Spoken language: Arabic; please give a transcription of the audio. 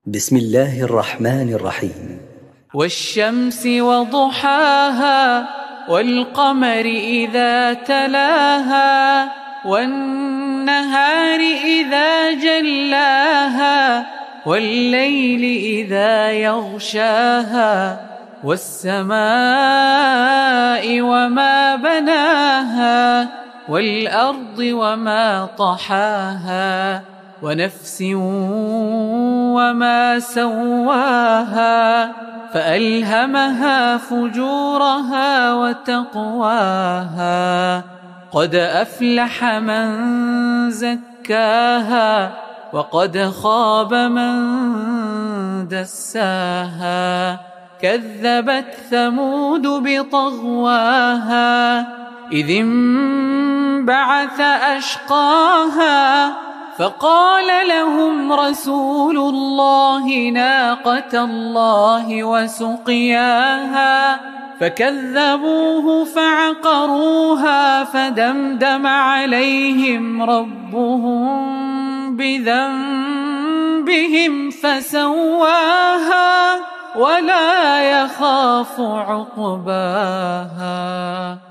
بسم الله الرحمن الرحيم. والشمس وضحاها والقمر إذا تلاها والنهار إذا جلاها والليل إذا يغشاها والسماء وما بناها والأرض وما طحاها ونفس وما سواها فألهمها فجورها وتقواها قد أفلح من زكاها وقد خاب من دساها كذبت ثمود بطغواها إذ انبعث أشقاها فقال لهم رسول الله ناقة الله وسقياها فكذبوه فعقروها فدمدم عليهم ربهم بذنبهم فسواها ولا يخاف عقباها.